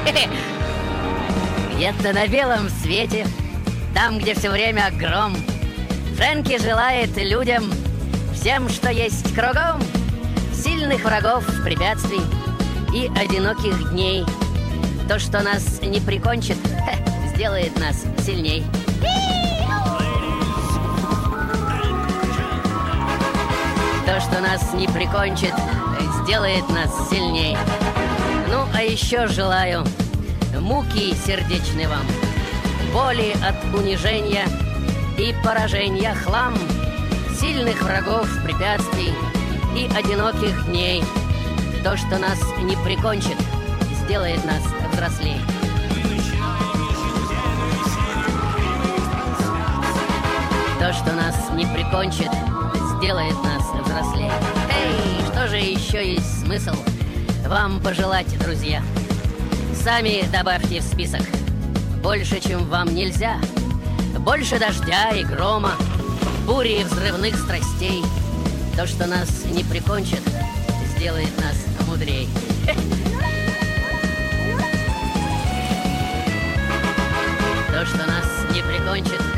Где-то на белом свете, там, где все время гром, Фрэнки желает людям всем, что есть кругом, сильных врагов, препятствий и одиноких дней. То, что нас не прикончит, сделает нас сильней. То, что нас не прикончит, сделает нас сильней. Ну, а еще желаю муки сердечной вам, боли от унижения и поражения хлам, сильных врагов, препятствий и одиноких дней. То, что нас не прикончит, сделает нас взрослей. То, что нас не прикончит, сделает нас взрослей. Эй, что же еще есть смысл вам пожелать, друзья? Сами добавьте в список. Больше, чем вам нельзя. Больше дождя и грома, бури и взрывных страстей. То, что нас не прикончит, сделает нас мудрей. То, что нас не прикончит,